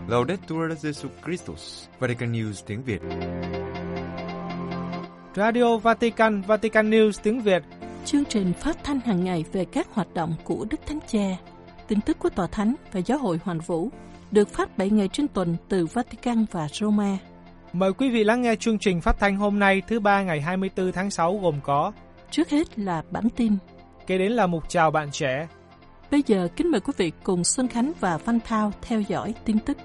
Laudetur Jesus Christus, Vatican News tiếng Việt. Radio Vatican, Vatican News tiếng Việt. Chương trình phát thanh hàng ngày về các hoạt động của Đức Thánh Cha, tin tức của Tòa Thánh và Giáo hội Hoàn Vũ, được phát 7 ngày trên tuần từ Vatican và Roma. Mời quý vị lắng nghe chương trình phát thanh hôm nay thứ Ba ngày 24 tháng 6 gồm có: trước hết là bản tin, kế đến là mục chào bạn trẻ. Bây giờ kính mời quý vị cùng Xuân Khánh và Văn Thao theo dõi tin tức.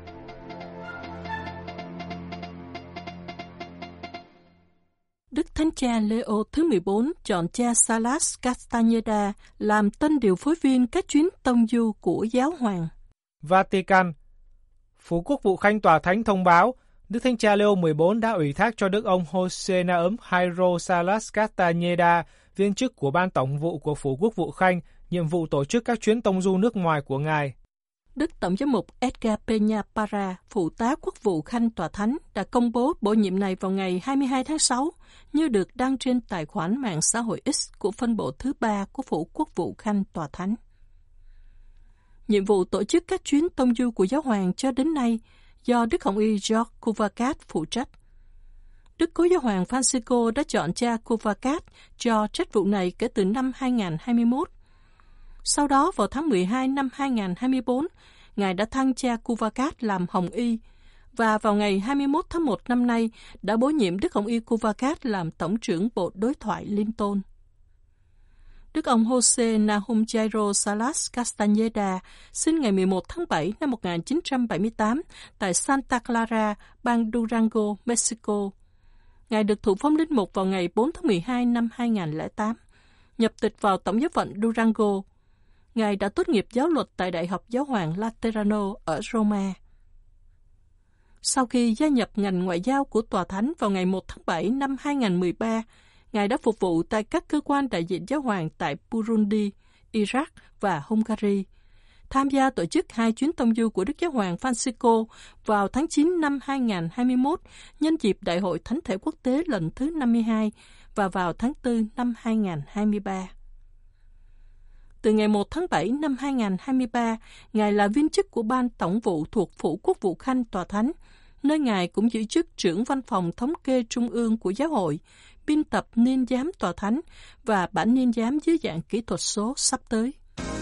Đức Thánh Cha Leo thứ 14 chọn cha Salas Castaneda làm tân điều phối viên các chuyến tông du của Giáo hoàng. Vatican. Phủ Quốc vụ Khanh Tòa Thánh thông báo, Đức Thánh Cha Leo 14 đã ủy thác cho Đức ông Jose Naum Jairo Salas Castaneda, viên chức của Ban Tổng vụ của Phủ Quốc vụ Khanh, nhiệm vụ tổ chức các chuyến tông du nước ngoài của Ngài. Đức Tổng giám mục Edgar Peña Parra, phụ tá Quốc vụ Khanh Tòa Thánh, đã công bố bổ nhiệm này vào ngày 22 tháng 6, như được đăng trên tài khoản mạng xã hội X của phân bộ thứ 3 của Phủ Quốc vụ Khanh Tòa Thánh. Nhiệm vụ tổ chức các chuyến tông du của Giáo hoàng cho đến nay do Đức Hồng Y George Kuvakat phụ trách. Đức Cố Giáo hoàng Francisco đã chọn cha Kuvakat cho trách vụ này kể từ năm 2021. Sau đó, vào tháng 12 năm 2024, Ngài đã thăng cha Kuvakat làm Hồng Y, và vào ngày 21 tháng 1 năm nay đã bổ nhiệm Đức Hồng Y Kuvakat làm Tổng trưởng Bộ Đối thoại Liên tôn. Đức ông Jose Naum Jairo Salas Castaneda sinh ngày 11 tháng 7 năm 1978 tại Santa Clara, bang Durango, Mexico. Ngài được thụ phong linh mục vào ngày 4 tháng 12 năm 2008, nhập tịch vào Tổng giáo phận Durango. Ngài đã tốt nghiệp giáo luật tại Đại học Giáo hoàng Laterano ở Roma. Sau khi gia nhập ngành ngoại giao của Tòa Thánh vào ngày 1 tháng 7 năm 2013, Ngài đã phục vụ tại các cơ quan đại diện Giáo hoàng tại Burundi, Iraq và Hungary, tham gia tổ chức 2 chuyến tông du của Đức Giáo hoàng Francisco vào tháng 9 năm 2021 nhân dịp Đại hội Thánh thể quốc tế lần thứ 52 và vào tháng 4 năm 2023. Từ ngày 1 tháng 7 năm 2023, Ngài là viên chức của Ban Tổng vụ thuộc Phủ Quốc vụ Khanh Tòa Thánh, nơi Ngài cũng giữ chức trưởng văn phòng thống kê trung ương của Giáo hội, biên tập niên giám Tòa Thánh và bản niên giám dưới dạng kỹ thuật số sắp tới.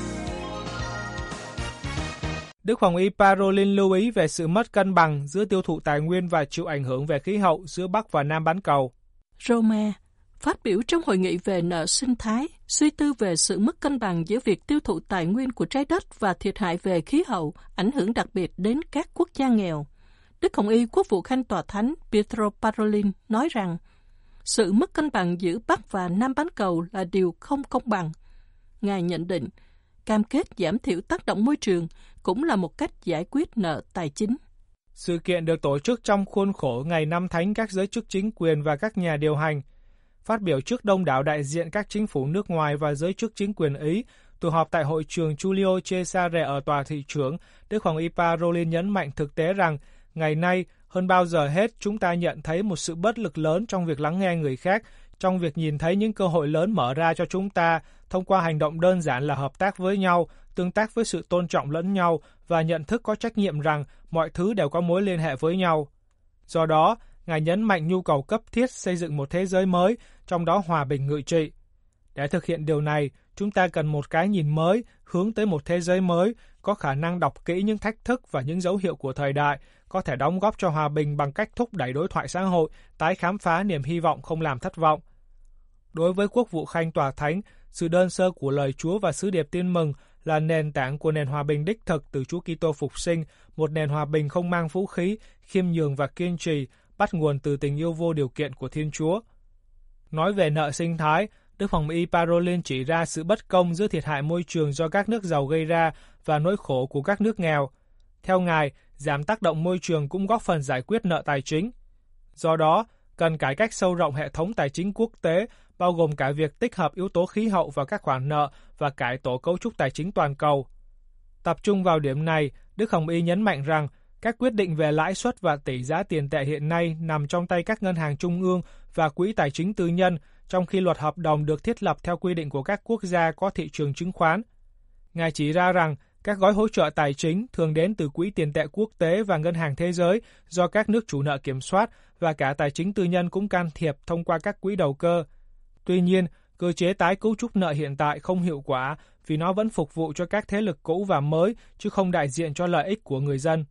Đức Hoàng y Parolin lưu ý về sự mất cân bằng giữa tiêu thụ tài nguyên và chịu ảnh hưởng về khí hậu giữa Bắc và Nam bán cầu. Roma. Phát biểu trong hội nghị về nợ sinh thái, suy tư về sự mất cân bằng giữa việc tiêu thụ tài nguyên của trái đất và thiệt hại về khí hậu, ảnh hưởng đặc biệt đến các quốc gia nghèo. Đức Hồng Y Quốc vụ Khanh Tòa Thánh Pietro Parolin nói rằng, sự mất cân bằng giữa Bắc và Nam bán cầu là điều không công bằng. Ngài nhận định, cam kết giảm thiểu tác động môi trường cũng là một cách giải quyết nợ tài chính. Sự kiện được tổ chức trong khuôn khổ Ngày Năm Thánh các giới chức chính quyền và các nhà điều hành. Phát biểu trước đông đảo đại diện các chính phủ nước ngoài và giới chức chính quyền Ý, tụ họp tại hội trường Giulio Cesare ở tòa thị trưởng, Đức Hoàng y Parolin nhấn mạnh thực tế rằng, ngày nay, hơn bao giờ hết, chúng ta nhận thấy một sự bất lực lớn trong việc lắng nghe người khác, trong việc nhìn thấy những cơ hội lớn mở ra cho chúng ta, thông qua hành động đơn giản là hợp tác với nhau, tương tác với sự tôn trọng lẫn nhau và nhận thức có trách nhiệm rằng mọi thứ đều có mối liên hệ với nhau. Do đó, Ngài nhấn mạnh nhu cầu cấp thiết xây dựng một thế giới mới, trong đó hòa bình ngự trị. Để thực hiện điều này, chúng ta cần một cái nhìn mới, hướng tới một thế giới mới, có khả năng đọc kỹ những thách thức và những dấu hiệu của thời đại, có thể đóng góp cho hòa bình bằng cách thúc đẩy đối thoại xã hội, tái khám phá niềm hy vọng không làm thất vọng. Đối với Quốc vụ Khanh Tòa Thánh, sự đơn sơ của lời Chúa và sứ điệp tin mừng là nền tảng của nền hòa bình đích thực từ Chúa Kitô phục sinh, một nền hòa bình không mang vũ khí, khiêm nhường và kiên trì, bắt nguồn từ tình yêu vô điều kiện của Thiên Chúa. Nói về nợ sinh thái, Đức Hoàng y Parolin chỉ ra sự bất công giữa thiệt hại môi trường do các nước giàu gây ra và nỗi khổ của các nước nghèo. Theo Ngài, giảm tác động môi trường cũng góp phần giải quyết nợ tài chính. Do đó, cần cải cách sâu rộng hệ thống tài chính quốc tế, bao gồm cả việc tích hợp yếu tố khí hậu vào các khoản nợ và cải tổ cấu trúc tài chính toàn cầu. Tập trung vào điểm này, Đức Hồng Y nhấn mạnh rằng các quyết định về lãi suất và tỷ giá tiền tệ hiện nay nằm trong tay các ngân hàng trung ương và quỹ tài chính tư nhân, trong khi luật hợp đồng được thiết lập theo quy định của các quốc gia có thị trường chứng khoán. Ngài chỉ ra rằng Các gói hỗ trợ tài chính thường đến từ Quỹ tiền tệ quốc tế và Ngân hàng Thế giới do các nước chủ nợ kiểm soát, và cả tài chính tư nhân cũng can thiệp thông qua các quỹ đầu cơ. Tuy nhiên, cơ chế tái cấu trúc nợ hiện tại không hiệu quả vì nó vẫn phục vụ cho các thế lực cũ và mới, chứ không đại diện cho lợi ích của người dân.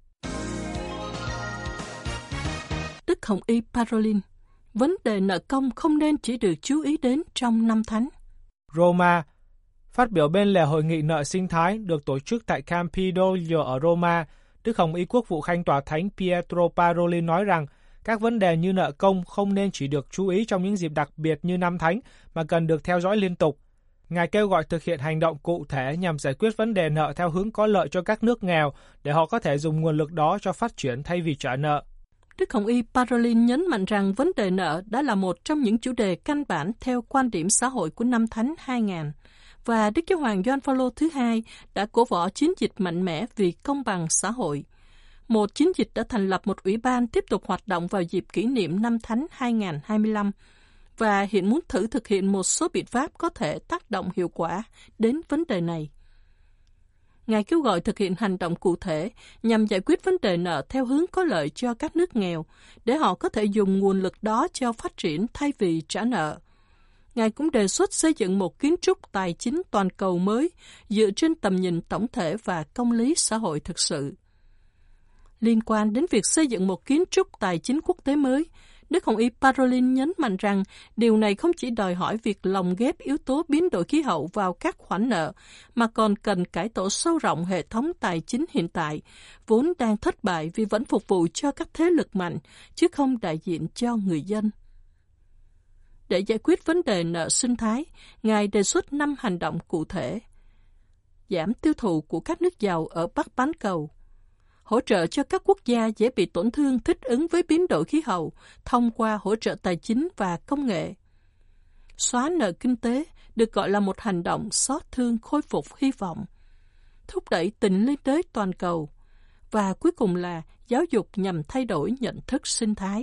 Đức Hồng Y Parolin, vấn đề nợ công không nên chỉ được chú ý đến trong năm thánh. Roma. Phát biểu bên lề hội nghị nợ sinh thái được tổ chức tại Campidoglio ở Roma, Đức Hồng Y Quốc vụ Khanh Tòa Thánh Pietro Parolin nói rằng các vấn đề như nợ công không nên chỉ được chú ý trong những dịp đặc biệt như năm thánh, mà cần được theo dõi liên tục. Ngài kêu gọi thực hiện hành động cụ thể nhằm giải quyết vấn đề nợ theo hướng có lợi cho các nước nghèo, để họ có thể dùng nguồn lực đó cho phát triển thay vì trả nợ. Đức Hồng Y Parolin nhấn mạnh rằng vấn đề nợ đã là một trong những chủ đề căn bản theo quan điểm xã hội của năm Thánh 2000, và Đức Giáo hoàng Gioan Phaolô thứ hai đã cổ võ chiến dịch mạnh mẽ vì công bằng xã hội. Một chiến dịch đã thành lập một ủy ban tiếp tục hoạt động vào dịp kỷ niệm năm Thánh 2025, và hiện muốn thử thực hiện một số biện pháp có thể tác động hiệu quả đến vấn đề này. Ngài kêu gọi thực hiện hành động cụ thể nhằm giải quyết vấn đề nợ theo hướng có lợi cho các nước nghèo, để họ có thể dùng nguồn lực đó cho phát triển thay vì trả nợ. Ngài cũng đề xuất xây dựng một kiến trúc tài chính toàn cầu mới dựa trên tầm nhìn tổng thể và công lý xã hội thực sự. Liên quan đến việc xây dựng một kiến trúc tài chính quốc tế mới, Đức Hồng Y Parolin nhấn mạnh rằng điều này không chỉ đòi hỏi việc lồng ghép yếu tố biến đổi khí hậu vào các khoản nợ, mà còn cần cải tổ sâu rộng hệ thống tài chính hiện tại, vốn đang thất bại vì vẫn phục vụ cho các thế lực mạnh, chứ không đại diện cho người dân. Để giải quyết vấn đề nợ sinh thái, Ngài đề xuất 5 hành động cụ thể. Giảm tiêu thụ của các nước giàu ở Bắc bán cầu. Hỗ trợ cho các quốc gia dễ bị tổn thương thích ứng với biến đổi khí hậu thông qua hỗ trợ tài chính và công nghệ. Xóa nợ kinh tế được gọi là một hành động xót thương khôi phục hy vọng. Thúc đẩy tình liên đới toàn cầu. Và cuối cùng là giáo dục nhằm thay đổi nhận thức sinh thái.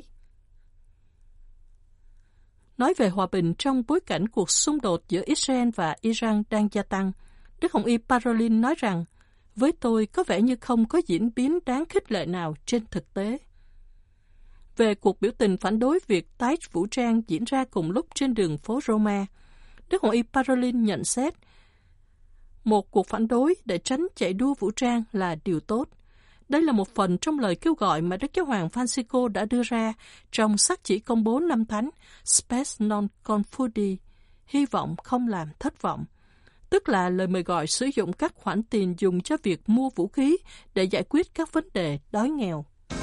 Nói về hòa bình trong bối cảnh cuộc xung đột giữa Israel và Iran đang gia tăng, Đức Hồng Y Parolin nói rằng, với tôi có vẻ như không có diễn biến đáng khích lệ nào trên thực tế. Về cuộc biểu tình phản đối việc tái vũ trang diễn ra cùng lúc trên đường phố Roma, Đức Hồng Y Parolin nhận xét, một cuộc phản đối để tránh chạy đua vũ trang là điều tốt. Đây là một phần trong lời kêu gọi mà Đức Giáo hoàng Francisco đã đưa ra trong sắc chỉ công bố năm thánh Spes non confudi, hy vọng không làm thất vọng, tức là lời mời gọi sử dụng các khoản tiền dùng cho việc mua vũ khí để giải quyết các vấn đề đói nghèo.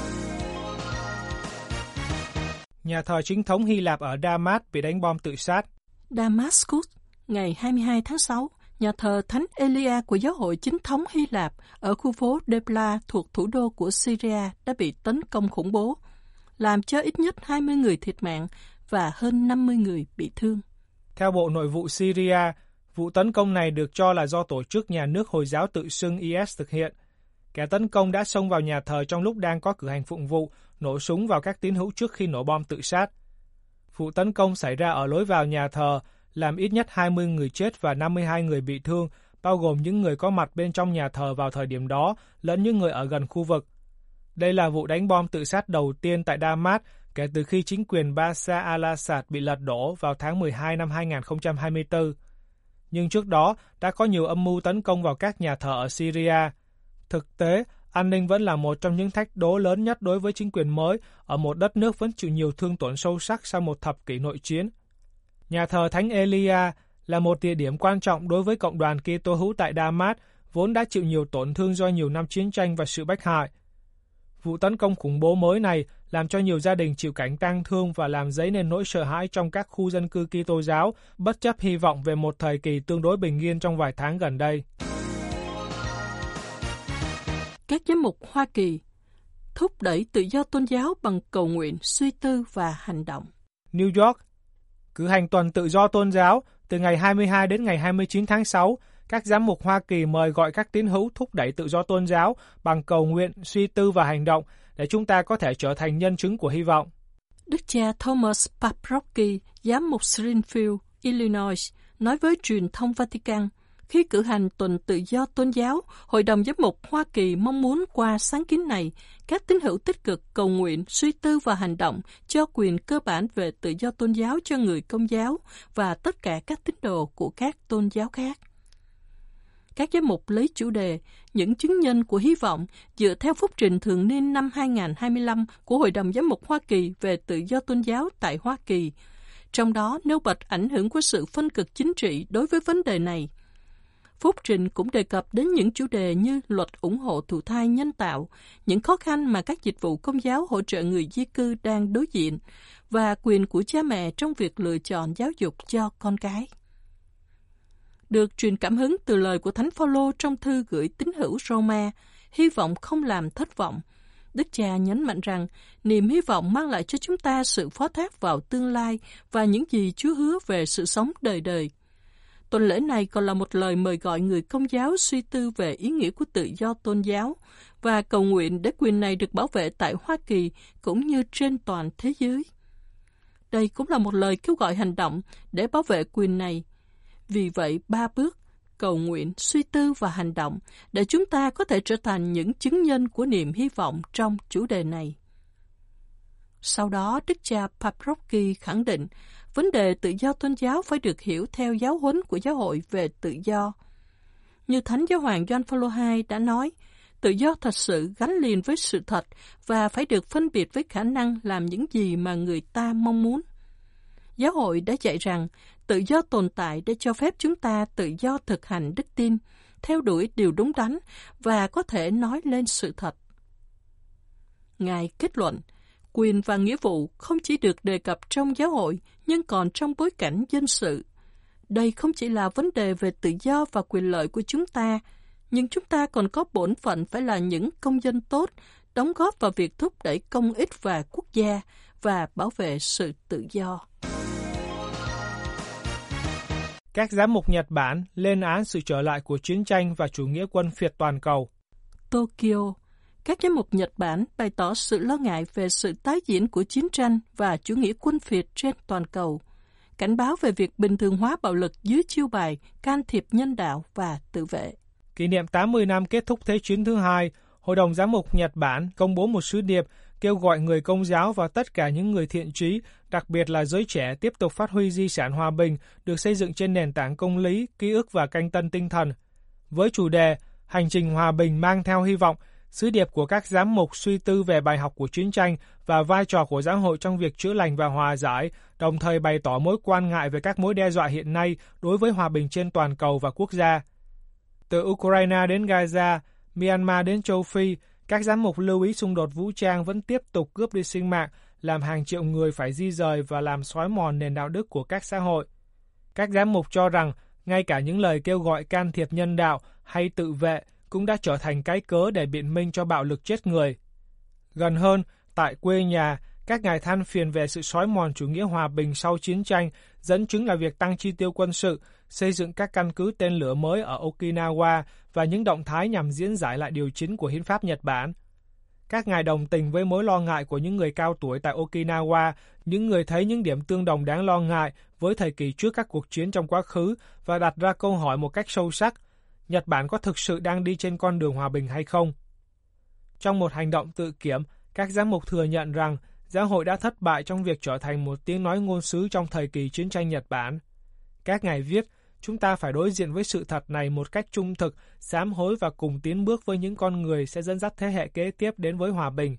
Nhà thờ chính thống Hy Lạp ở Damas bị đánh bom tự sát. Damascus, ngày 22 tháng 6, nhà thờ Thánh Elia của giáo hội chính thống Hy Lạp ở khu phố Debla thuộc thủ đô của Syria đã bị tấn công khủng bố, làm cho ít nhất 20 người thiệt mạng và hơn 50 người bị thương. Theo Bộ Nội vụ Syria, vụ tấn công này được cho là do tổ chức nhà nước Hồi giáo tự xưng IS thực hiện. Kẻ tấn công đã xông vào nhà thờ trong lúc đang có cử hành phụng vụ, nổ súng vào các tín hữu trước khi nổ bom tự sát. Vụ tấn công xảy ra ở lối vào nhà thờ, làm ít nhất 20 người chết và 52 người bị thương, bao gồm những người có mặt bên trong nhà thờ vào thời điểm đó, lẫn những người ở gần khu vực. Đây là vụ đánh bom tự sát đầu tiên tại Damas kể từ khi chính quyền Bashar al-Assad bị lật đổ vào tháng 12 năm 2024. Nhưng trước đó đã có nhiều âm mưu tấn công vào các nhà thờ ở Syria. Thực tế, an ninh vẫn là một trong những thách đố lớn nhất đối với chính quyền mới ở một đất nước vẫn chịu nhiều thương tổn sâu sắc sau một thập kỷ nội chiến. Nhà thờ Thánh Elia là một địa điểm quan trọng đối với cộng đoàn Kitô hữu tại Damas, vốn đã chịu nhiều tổn thương do nhiều năm chiến tranh và sự bách hại. Vụ tấn công khủng bố mới này làm cho nhiều gia đình chịu cảnh tang thương và làm dấy nên nỗi sợ hãi trong các khu dân cư Kitô giáo, bất chấp hy vọng về một thời kỳ tương đối bình yên trong vài tháng gần đây. Các giám mục Hoa Kỳ thúc đẩy tự do tôn giáo bằng cầu nguyện, suy tư và hành động. New York cử hành tuần tự do tôn giáo từ ngày 22 đến ngày 29 tháng 6. Các giám mục Hoa Kỳ mời gọi các tín hữu thúc đẩy tự do tôn giáo bằng cầu nguyện, suy tư và hành động để chúng ta có thể trở thành nhân chứng của hy vọng. Đức cha Thomas Paprocki, giám mục Springfield, Illinois, nói với truyền thông Vatican, Khi cử hành tuần tự do tôn giáo, Hội đồng Giám mục Hoa Kỳ mong muốn qua sáng kiến này, các tín hữu tích cực cầu nguyện, suy tư và hành động cho quyền cơ bản về tự do tôn giáo cho người Công giáo và tất cả các tín đồ của các tôn giáo khác. Các giám mục lấy chủ đề những chứng nhân của hy vọng dựa theo phúc trình thường niên năm 2025 của Hội đồng Giám mục Hoa Kỳ về tự do tôn giáo tại Hoa Kỳ, trong đó nêu bật ảnh hưởng của sự phân cực chính trị đối với vấn đề này. Phúc trình cũng đề cập đến những chủ đề như luật ủng hộ thụ thai nhân tạo, những khó khăn mà các dịch vụ Công giáo hỗ trợ người di cư đang đối diện, và quyền của cha mẹ trong việc lựa chọn giáo dục cho con cái. Được truyền cảm hứng từ lời của Thánh Phaolô trong thư gửi tín hữu Roma, hy vọng không làm thất vọng, Đức Cha nhấn mạnh rằng niềm hy vọng mang lại cho chúng ta sự phó thác vào tương lai và những gì Chúa hứa về sự sống đời đời. Tuần lễ này còn là một lời mời gọi người Công giáo suy tư về ý nghĩa của tự do tôn giáo và cầu nguyện để quyền này được bảo vệ tại Hoa Kỳ cũng như trên toàn thế giới. Đây cũng là một lời kêu gọi hành động để bảo vệ quyền này. Vì vậy, 3 bước, cầu nguyện, suy tư và hành động, để chúng ta có thể trở thành những chứng nhân của niềm hy vọng trong chủ đề này. Sau đó, Đức cha Paprocki khẳng định, vấn đề tự do tôn giáo phải được hiểu theo giáo huấn của giáo hội về tự do. Như Thánh Giáo hoàng Gioan Phaolô II đã nói, tự do thật sự gắn liền với sự thật và phải được phân biệt với khả năng làm những gì mà người ta mong muốn. Giáo hội đã dạy rằng tự do tồn tại để cho phép chúng ta tự do thực hành đức tin, theo đuổi điều đúng đắn và có thể nói lên sự thật. Ngài kết luận, quyền và nghĩa vụ không chỉ được đề cập trong giáo hội, nhưng còn trong bối cảnh dân sự. Đây không chỉ là vấn đề về tự do và quyền lợi của chúng ta, nhưng chúng ta còn có bổn phận phải là những công dân tốt, đóng góp vào việc thúc đẩy công ích và quốc gia và bảo vệ sự tự do. Các giám mục Nhật Bản lên án sự trở lại của chiến tranh và chủ nghĩa quân phiệt toàn cầu. Tokyo, các giám mục Nhật Bản bày tỏ sự lo ngại về sự tái diễn của chiến tranh và chủ nghĩa quân phiệt trên toàn cầu, cảnh báo về việc bình thường hóa bạo lực dưới chiêu bài can thiệp nhân đạo và tự vệ. Kỷ niệm 80 năm kết thúc Thế chiến thứ hai, Hội đồng Giám mục Nhật Bản công bố một sứ điệp kêu gọi người Công giáo và tất cả những người thiện chí, đặc biệt là giới trẻ, tiếp tục phát huy di sản hòa bình được xây dựng trên nền tảng công lý, ký ức và canh tân tinh thần. Với chủ đề Hành trình hòa bình mang theo hy vọng, sứ điệp của các giám mục suy tư về bài học của chiến tranh và vai trò của giáo hội trong việc chữa lành và hòa giải, đồng thời bày tỏ mối quan ngại về các mối đe dọa hiện nay đối với hòa bình trên toàn cầu và quốc gia. Từ Ukraine đến Gaza, Myanmar đến châu Phi, các giám mục lưu ý xung đột vũ trang vẫn tiếp tục cướp đi sinh mạng, làm hàng triệu người phải di rời và làm xói mòn nền đạo đức của các xã hội. Các giám mục cho rằng, ngay cả những lời kêu gọi can thiệp nhân đạo hay tự vệ cũng đã trở thành cái cớ để biện minh cho bạo lực chết người. Gần hơn, tại quê nhà, các ngài than phiền về sự xói mòn chủ nghĩa hòa bình sau chiến tranh, dẫn chứng là việc tăng chi tiêu quân sự, xây dựng các căn cứ tên lửa mới ở Okinawa và những động thái nhằm diễn giải lại điều 9 của hiến pháp Nhật Bản. Các ngài đồng tình với mối lo ngại của những người cao tuổi tại Okinawa, những người thấy những điểm tương đồng đáng lo ngại với thời kỳ trước các cuộc chiến trong quá khứ và đặt ra câu hỏi một cách sâu sắc, Nhật Bản có thực sự đang đi trên con đường hòa bình hay không? Trong một hành động tự kiểm, các giám mục thừa nhận rằng giáo hội đã thất bại trong việc trở thành một tiếng nói ngôn sứ trong thời kỳ chiến tranh Nhật Bản. Các ngài viết, chúng ta phải đối diện với sự thật này một cách trung thực, sám hối và cùng tiến bước với những con người sẽ dẫn dắt thế hệ kế tiếp đến với hòa bình.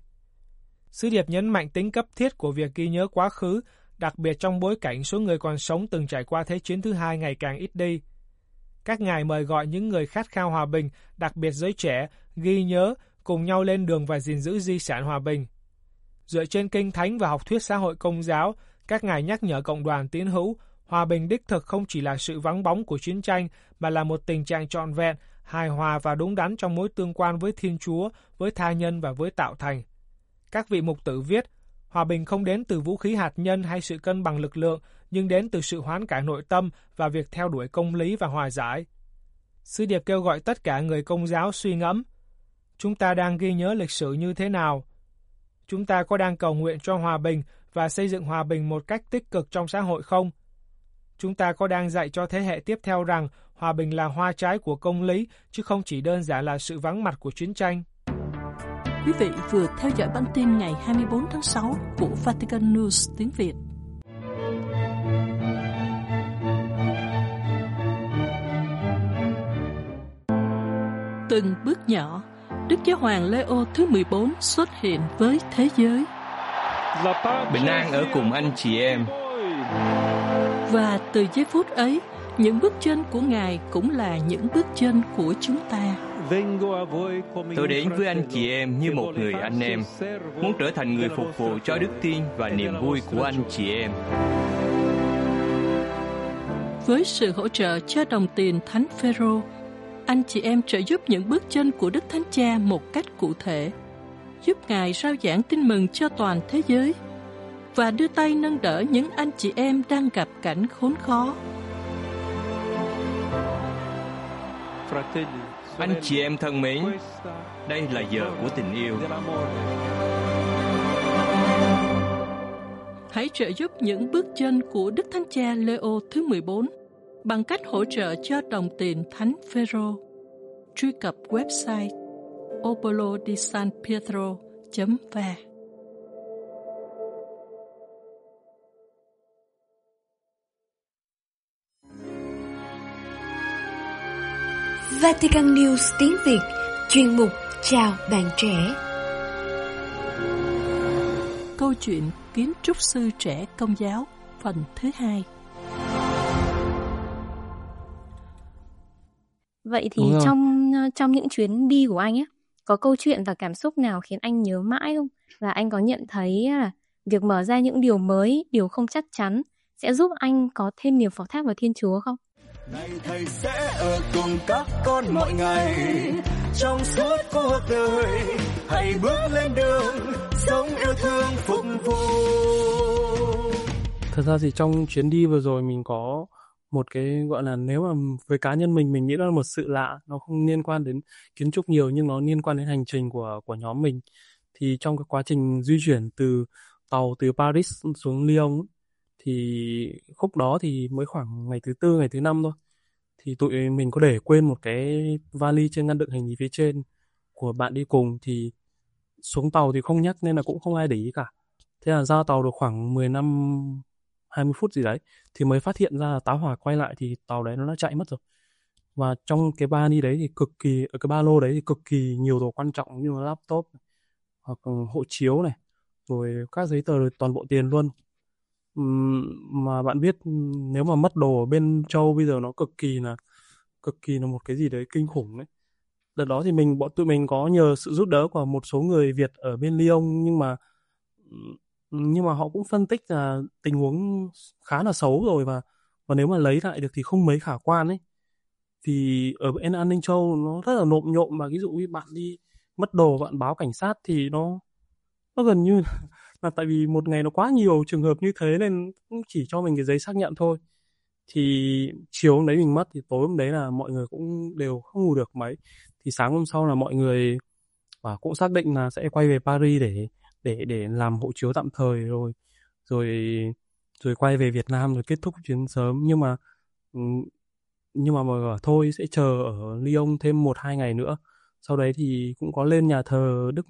Sứ điệp nhấn mạnh tính cấp thiết của việc ghi nhớ quá khứ, đặc biệt trong bối cảnh số người còn sống từng trải qua Thế chiến thứ hai ngày càng ít đi. Các ngài mời gọi những người khát khao hòa bình, đặc biệt giới trẻ, ghi nhớ, cùng nhau lên đường và gìn giữ di sản hòa bình. Dựa trên Kinh Thánh và học thuyết xã hội Công giáo, các ngài nhắc nhở cộng đoàn tín hữu, hòa bình đích thực không chỉ là sự vắng bóng của chiến tranh, mà là một tình trạng trọn vẹn, hài hòa và đúng đắn trong mối tương quan với Thiên Chúa, với tha nhân và với tạo thành. Các vị mục tử viết, hòa bình không đến từ vũ khí hạt nhân hay sự cân bằng lực lượng, nhưng đến từ sự hoán cải nội tâm và việc theo đuổi công lý và hòa giải. Sứ điệp kêu gọi tất cả người Công giáo suy ngẫm, chúng ta đang ghi nhớ lịch sử như thế nào? Chúng ta có đang cầu nguyện cho hòa bình và xây dựng hòa bình một cách tích cực trong xã hội không? Chúng ta có đang dạy cho thế hệ tiếp theo rằng hòa bình là hoa trái của công lý, chứ không chỉ đơn giản là sự vắng mặt của chiến tranh. Quý vị vừa theo dõi bản tin ngày 24 tháng 6 của Vatican News tiếng Việt. Từng bước nhỏ, Đức Giáo hoàng Leo thứ 14 xuất hiện với thế giới. Bình an ở cùng anh chị em. Và từ giây phút ấy, những bước chân của Ngài cũng là những bước chân của chúng ta. Tôi đến với anh chị em như một người anh em, muốn trở thành người phục vụ cho đức tin và niềm vui của anh chị em. Với sự hỗ trợ cho đồng tiền Thánh Phêrô, anh chị em trợ giúp những bước chân của Đức Thánh Cha một cách cụ thể, giúp Ngài rao giảng tin mừng cho toàn thế giới và đưa tay nâng đỡ những anh chị em đang gặp cảnh khốn khó. Anh chị em thân mến, đây là giờ của tình yêu. Hãy trợ giúp những bước chân của Đức Thánh Cha Leo thứ 14 bằng cách hỗ trợ cho đồng tiền Thánh Phêrô. Truy cập website obolo-di-san-pietro.va. Vatican News tiếng Việt, chuyên mục Chào bạn trẻ. Câu chuyện kiến trúc sư trẻ Công giáo, phần thứ 2. Vậy thì trong những chuyến đi của anh ấy, có câu chuyện và cảm xúc nào khiến anh nhớ mãi không? Và anh có nhận thấy là việc mở ra những điều mới, điều không chắc chắn sẽ giúp anh có thêm niềm phó thác vào Thiên Chúa không? Này thầy sẽ ở cùng các con mọi ngày, trong suốt cuộc đời, hãy bước lên đường, sống yêu thương phục vụ. Thật ra thì trong chuyến đi vừa rồi mình có một cái gọi là, nếu mà với cá nhân mình nghĩ đó là một sự lạ, nó không liên quan đến kiến trúc nhiều nhưng nó liên quan đến hành trình của nhóm mình. Thì trong cái quá trình di chuyển từ tàu từ Paris xuống Lyon thì khúc đó thì mới khoảng ngày thứ 4, ngày thứ 5 thôi. Thì tụi mình có để quên một cái vali trên ngăn đựng hành lý phía trên của bạn đi cùng, thì xuống tàu thì không nhắc nên là cũng không ai để ý cả. Thế là ra tàu được khoảng 15-20 phút gì đấy thì mới phát hiện ra là tá hỏa quay lại thì tàu đấy nó đã chạy mất rồi. Và trong cái vali đấy thì ở cái ba lô đấy thì cực kỳ nhiều đồ quan trọng như là laptop hoặc hộ chiếu này, rồi các giấy tờ, toàn bộ tiền luôn. Mà bạn biết nếu mà mất đồ ở bên châu bây giờ nó cực kỳ là một cái gì đấy kinh khủng đấy. Đợt đó thì tụi mình có nhờ sự giúp đỡ của một số người Việt ở bên Lyon, nhưng mà họ cũng phân tích là tình huống khá là xấu rồi, và nếu mà lấy lại được thì không mấy khả quan ấy. Vì ở bên an ninh châu nó rất là nộm nhộm, và ví dụ như bạn đi mất đồ bạn báo cảnh sát thì nó gần như là tại vì một ngày nó quá nhiều trường hợp như thế nên cũng chỉ cho mình cái giấy xác nhận thôi. Thì chiều hôm đấy mình mất thì tối hôm đấy là mọi người cũng đều không ngủ được mấy. Thì sáng hôm sau là mọi người cũng xác định là sẽ quay về Paris để làm hộ chiếu tạm thời rồi quay về Việt Nam rồi kết thúc chuyến sớm. Nhưng mà bảo thôi sẽ chờ ở Lyon thêm 1-2 ngày nữa. Sau đấy thì cũng có lên nhà thờ Đức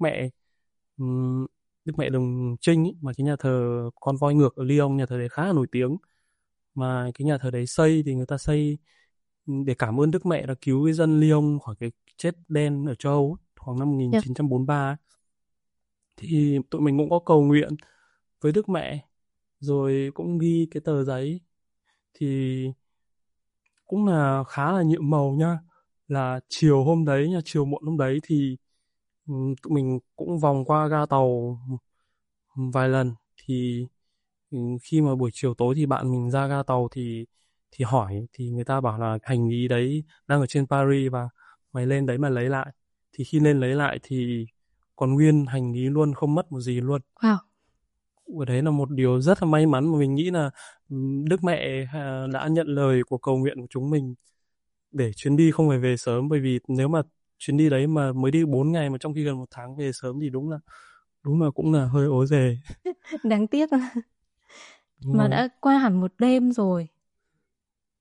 Mẹ Đồng Trinh ấy, mà cái nhà thờ con voi ngược ở Lyon, nhà thờ đấy khá là nổi tiếng. Mà cái nhà thờ đấy người ta xây để cảm ơn Đức Mẹ đã cứu cái dân Lyon khỏi cái chết đen ở châu Âu khoảng năm 1943 ấy. Thì tụi mình cũng có cầu nguyện với Đức Mẹ, rồi cũng ghi cái tờ giấy. Thì cũng là khá là nhiệm màu nha. Là chiều muộn hôm đấy thì tụi mình cũng vòng qua ga tàu vài lần. Thì khi mà buổi chiều tối thì bạn mình ra ga tàu thì hỏi, thì người ta bảo là hành lý đấy đang ở trên Paris và mày lên đấy mà lấy lại. Thì khi lên lấy lại thì còn nguyên hành lý luôn, không mất một gì luôn. Wow. Ở đấy là một điều rất là may mắn mà mình nghĩ là Đức Mẹ đã nhận lời của cầu nguyện của chúng mình để chuyến đi không phải về sớm. Bởi vì nếu mà chuyến đi đấy mà mới đi 4 ngày mà trong khi gần 1 tháng về sớm thì đúng là cũng là hơi ối giề. Đáng tiếc. Mà đã qua hẳn một đêm rồi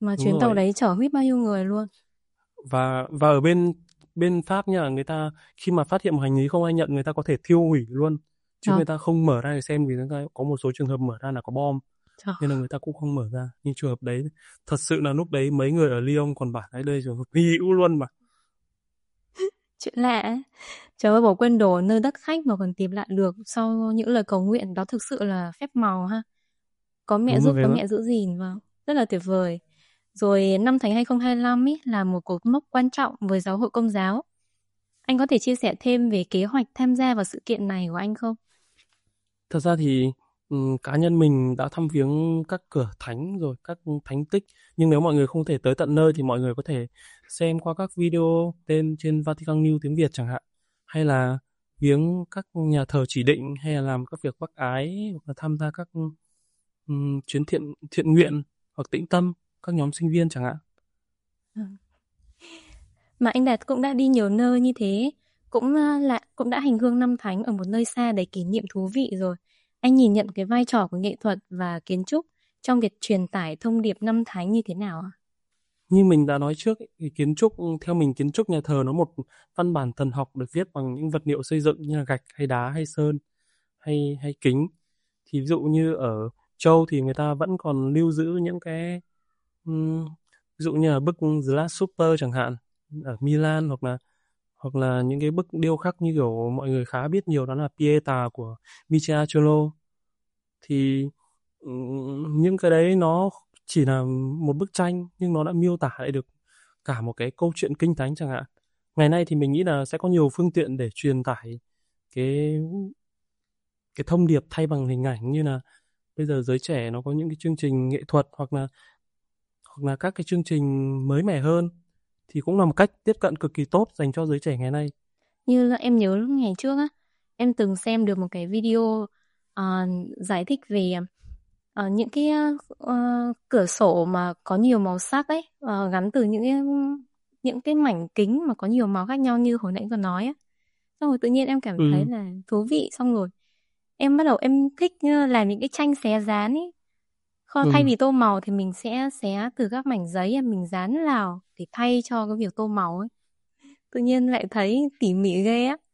Mà Đúng chuyến tàu rồi. đấy chở biết bao nhiêu người luôn. Và ở bên Pháp nha, người ta khi mà phát hiện một hành lý không ai nhận, người ta có thể thiêu hủy luôn, chứ Trời, người ta không mở ra để xem, vì người ta có một số trường hợp mở ra là có bom, trời. nên là người ta cũng không mở ra. Nhưng trường hợp đấy thật sự là lúc đấy mấy người ở Lyon còn bảo đây trường hợp hy hữu luôn mà. Chuyện lạ ấy. Trời ơi, bỏ quên đồ ở nơi đất khách mà còn tìm lại được sau những lời cầu nguyện đó thực sự là phép màu ha. Có mẹ Đúng giúp, rồi có em ạ. mẹ giữ gìn, vâng. Rất là tuyệt vời. Rồi năm Thánh 2025 ý, là một cột mốc quan trọng với giáo hội Công giáo. Anh có thể chia sẻ thêm về kế hoạch tham gia vào sự kiện này của anh không? Thật ra thì cá nhân mình đã thăm viếng các cửa thánh rồi, các thánh tích. Nhưng nếu mọi người không thể tới tận nơi thì mọi người có thể xem qua các video trên Vatican News tiếng Việt chẳng hạn. Hay là viếng các nhà thờ chỉ định, hay là làm các việc bác ái, hoặc là tham gia các chuyến thiện nguyện hoặc tĩnh tâm, các nhóm sinh viên chẳng hạn. Mà anh Đạt cũng đã đi nhiều nơi như thế, cũng đã hành hương năm Thánh ở một nơi xa đầy kỷ niệm thú vị rồi. Anh nhìn nhận cái vai trò của nghệ thuật và kiến trúc trong việc truyền tải thông điệp năm Thánh như thế nào ạ? Như mình đã nói trước ấy, thì theo mình kiến trúc nhà thờ nó một văn bản thần học được viết bằng những vật liệu xây dựng như là gạch hay đá hay sơn hay kính. Thì ví dụ như ở Châu thì người ta vẫn còn lưu giữ những cái ví dụ như là bức The Last Supper chẳng hạn ở Milan, hoặc là những cái bức điêu khắc như kiểu mọi người khá biết nhiều, đó là Pieta của Michelangelo. Thì những cái đấy nó chỉ là một bức tranh, nhưng nó đã miêu tả lại được cả một cái câu chuyện kinh thánh chẳng hạn. Ngày nay thì mình nghĩ là sẽ có nhiều phương tiện để truyền tải cái thông điệp thay bằng hình ảnh, như là bây giờ giới trẻ nó có những cái chương trình nghệ thuật, hoặc là các cái chương trình mới mẻ hơn, thì cũng là một cách tiếp cận cực kỳ tốt dành cho giới trẻ ngày nay. Như là em nhớ lúc ngày trước á, em từng xem được một cái video giải thích về những cái cửa sổ mà có nhiều màu sắc ấy, gắn từ những cái mảnh kính mà có nhiều màu khác nhau như hồi nãy còn nói á. Xong rồi tự nhiên em cảm thấy là thú vị, xong rồi em bắt đầu em thích làm những cái tranh xé dán ấy. Thay vì tô màu thì mình sẽ xé từ các mảnh giấy mình dán vào để thay cho cái việc tô màu ấy. Tự nhiên lại thấy tỉ mỉ ghê á.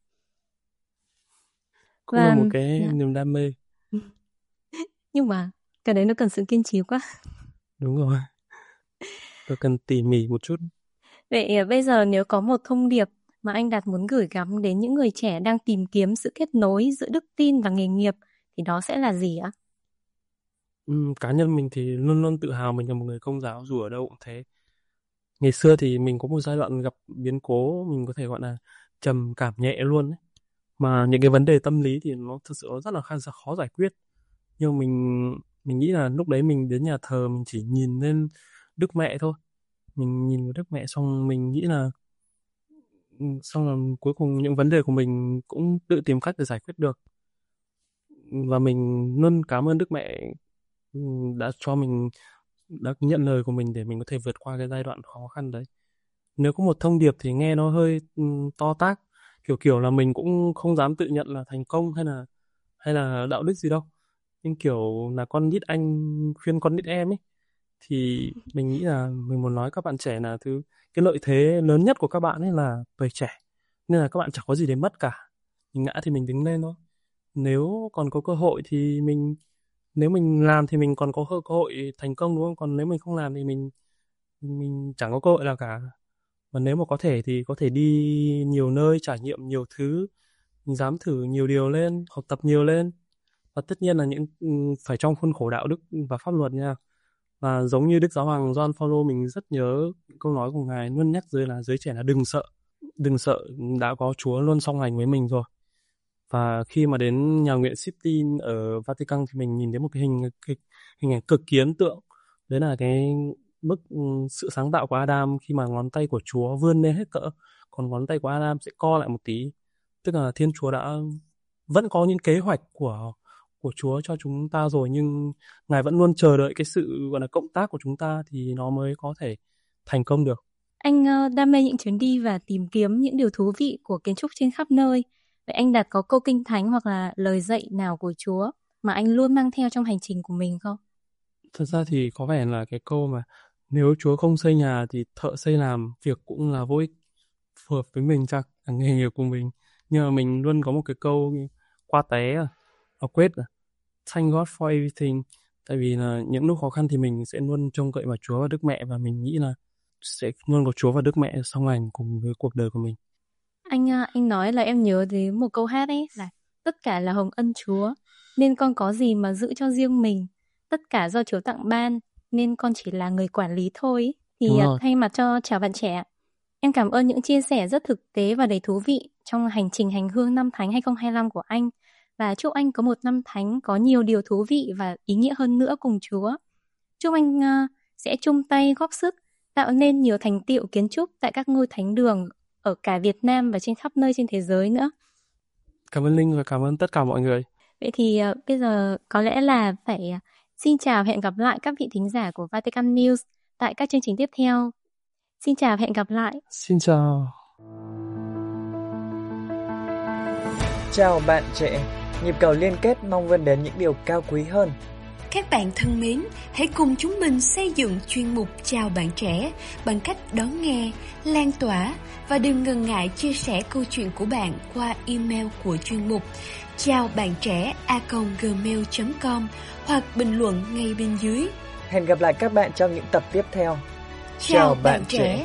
Cũng là một cái niềm đam mê. Nhưng mà cái đấy nó cần sự kiên trì quá. Đúng rồi. Tôi cần tỉ mỉ một chút. Vậy bây giờ nếu có một thông điệp mà anh Đạt muốn gửi gắm đến những người trẻ đang tìm kiếm sự kết nối giữa đức tin và nghề nghiệp thì đó sẽ là gì ạ? Cá nhân mình thì luôn luôn tự hào mình là một người Công giáo, dù ở đâu cũng thế. Ngày xưa thì mình có một giai đoạn gặp biến cố, mình có thể gọi là trầm cảm nhẹ luôn ấy. Mà những cái vấn đề tâm lý thì nó thực sự rất là khó giải quyết. Nhưng mình nghĩ là lúc đấy mình đến nhà thờ, mình chỉ nhìn lên Đức Mẹ thôi. Mình nhìn vào Đức Mẹ xong mình nghĩ là cuối cùng những vấn đề của mình cũng tự tìm cách để giải quyết được. Và mình luôn cảm ơn Đức Mẹ đã nhận lời của mình để mình có thể vượt qua cái giai đoạn khó khăn đấy. Nếu có một thông điệp thì nghe nó hơi to tát, kiểu là mình cũng không dám tự nhận là thành công hay là đạo đức gì đâu. Nhưng kiểu là con nít anh khuyên con nít em ấy, thì mình nghĩ là mình muốn nói các bạn trẻ là cái lợi thế lớn nhất của các bạn ấy là tuổi trẻ, nên là các bạn chẳng có gì để mất cả. Mình ngã thì mình đứng lên thôi. Nếu còn có cơ hội thì nếu mình làm thì mình còn có cơ hội thành công, đúng không? Còn nếu mình không làm thì mình chẳng có cơ hội nào cả. Và nếu mà có thể thì có thể đi nhiều nơi, trải nghiệm nhiều thứ, mình dám thử nhiều điều lên, học tập nhiều lên. Và tất nhiên là phải trong khuôn khổ đạo đức và pháp luật nha. Và giống như Đức Giáo hoàng Gioan Phaolô, mình rất nhớ câu nói của ngài luôn nhắc giới trẻ là đừng sợ, đã có Chúa luôn song hành với mình rồi. Và khi mà đến nhà nguyện Sistine ở Vatican thì mình nhìn thấy một cái hình ảnh cực kỳ ấn tượng. Đấy là cái bức sự sáng tạo của Adam, khi mà ngón tay của Chúa vươn lên hết cỡ, còn ngón tay của Adam sẽ co lại một tí. Tức là Thiên Chúa vẫn có những kế hoạch của Chúa cho chúng ta rồi, nhưng Ngài vẫn luôn chờ đợi cái sự gọi là cộng tác của chúng ta thì nó mới có thể thành công được. Anh đam mê những chuyến đi và tìm kiếm những điều thú vị của kiến trúc trên khắp nơi. Vậy anh Đạt có câu kinh thánh hoặc là lời dạy nào của Chúa mà anh luôn mang theo trong hành trình của mình không? Thật ra thì có vẻ là cái câu mà nếu Chúa không xây nhà thì thợ xây làm việc cũng là vô ích, phù hợp với mình chắc là nghề nghiệp của mình. Nhưng mà mình luôn có một cái câu qua té quết thank God for everything. Tại vì là những lúc khó khăn thì mình sẽ luôn trông cậy vào Chúa và Đức Mẹ, và mình nghĩ là sẽ luôn có Chúa và Đức Mẹ song hành cùng với cuộc đời của mình. Anh nói là em nhớ đến một câu hát ấy là tất cả là hồng ân Chúa, nên con có gì mà giữ cho riêng mình. Tất cả do Chúa tặng ban, nên con chỉ là người quản lý thôi. Thì thay mặt cho Chào Bạn Trẻ, em cảm ơn những chia sẻ rất thực tế và đầy thú vị trong hành trình hành hương năm Thánh 2025 của anh. Và chúc anh có một năm Thánh có nhiều điều thú vị và ý nghĩa hơn nữa cùng Chúa. Chúc anh sẽ chung tay góp sức tạo nên nhiều thành tựu kiến trúc tại các ngôi thánh đường ở cả Việt Nam và trên khắp nơi trên thế giới nữa. Cảm ơn Linh và cảm ơn tất cả mọi người. Vậy thì bây giờ có lẽ là phải xin chào và hẹn gặp lại các vị thính giả của Vatican News tại các chương trình tiếp theo. Xin chào và hẹn gặp lại. Xin chào. Chào bạn trẻ, nhịp cầu liên kết mong vươn đến những điều cao quý hơn. Các bạn thân mến, hãy cùng chúng mình xây dựng chuyên mục Chào Bạn Trẻ bằng cách đón nghe, lan tỏa và đừng ngần ngại chia sẻ câu chuyện của bạn qua email của chuyên mục chaobanhtre@gmail.com hoặc bình luận ngay bên dưới. Hẹn gặp lại các bạn trong những tập tiếp theo. Chào bạn trẻ.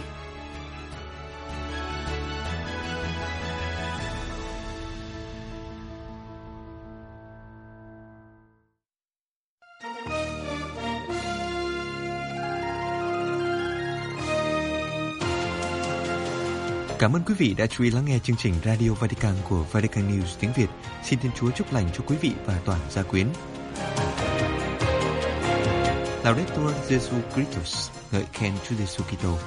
Cảm ơn quý vị đã chú ý lắng nghe chương trình Radio Vatican của Vatican News tiếng Việt. Xin Thiên Chúa chúc lành cho quý vị và toàn gia quyến. Laudetur Jesu Christus, ngợi khen Chúa Giêsu Kitô.